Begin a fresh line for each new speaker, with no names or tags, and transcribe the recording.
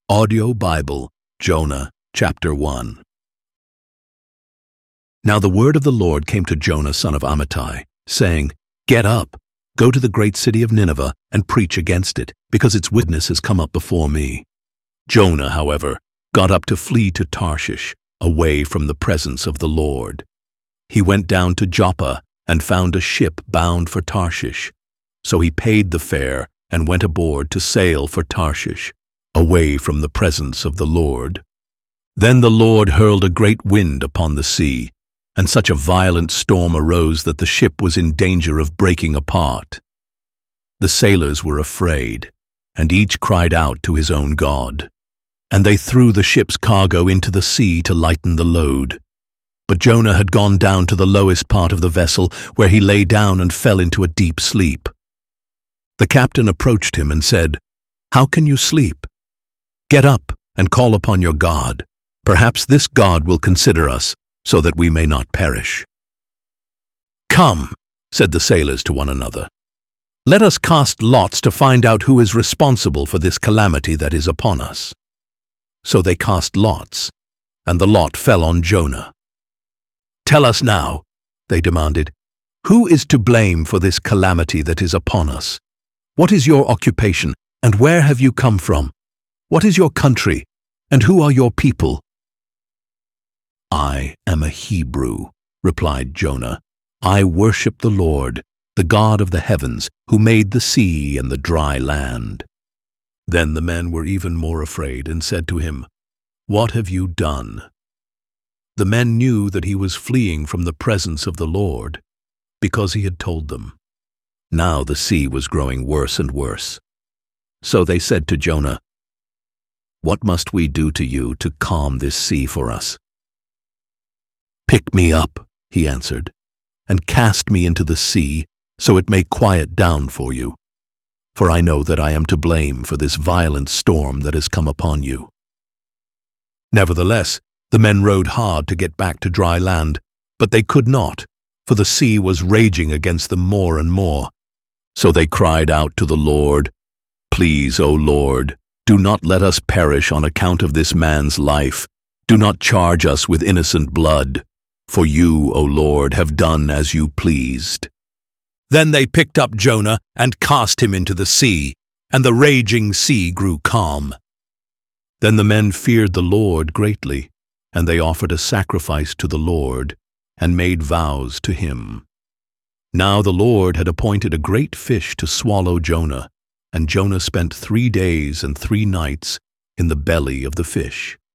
Audio Bible, Jonah, chapter 1. Now the word of the Lord came to Jonah son of Amittai, saying, Get up, go to the great city of Nineveh, and preach against it, because its witness has come up before me. Jonah, however, got up to flee to Tarshish, away from the presence of the Lord. He went down to Joppa and found a ship bound for Tarshish. So he paid the fare and went aboard to sail for Tarshish, away from the presence of the Lord. Then the Lord hurled a great wind upon the sea, and such a violent storm arose that the ship was in danger of breaking apart. The sailors were afraid, and each cried out to his own God. And they threw the ship's cargo into the sea to lighten the load. But Jonah had gone down to the lowest part of the vessel, where he lay down and fell into a deep sleep. The captain approached him and said, How can you sleep? Get up and call upon your God. Perhaps this God will consider us, so that we may not perish. Come, said the sailors to one another. Let us cast lots to find out who is responsible for this calamity that is upon us. So they cast lots, and the lot fell on Jonah. Tell us now, they demanded, who is to blame for this calamity that is upon us? What is your occupation, and where have you come from? What is your country, and who are your people? I am a Hebrew, replied Jonah. I worship the Lord, the God of the heavens, who made the sea and the dry land. Then the men were even more afraid and said to him, What have you done? The men knew that he was fleeing from the presence of the Lord, because he had told them. Now the sea was growing worse and worse. So they said to Jonah, What must we do to you to calm this sea for us? Pick me up, he answered, and cast me into the sea, so it may quiet down for you. For I know that I am to blame for this violent storm that has come upon you. Nevertheless, the men rowed hard to get back to dry land, but they could not, for the sea was raging against them more and more. So they cried out to the Lord, Please, O Lord, do not let us perish on account of this man's life. Do not charge us with innocent blood, for you, O Lord, have done as you pleased. Then they picked up Jonah and cast him into the sea, and the raging sea grew calm. Then the men feared the Lord greatly, and they offered a sacrifice to the Lord, and made vows to him. Now the Lord had appointed a great fish to swallow Jonah, and Jonah spent 3 days and 3 nights in the belly of the fish.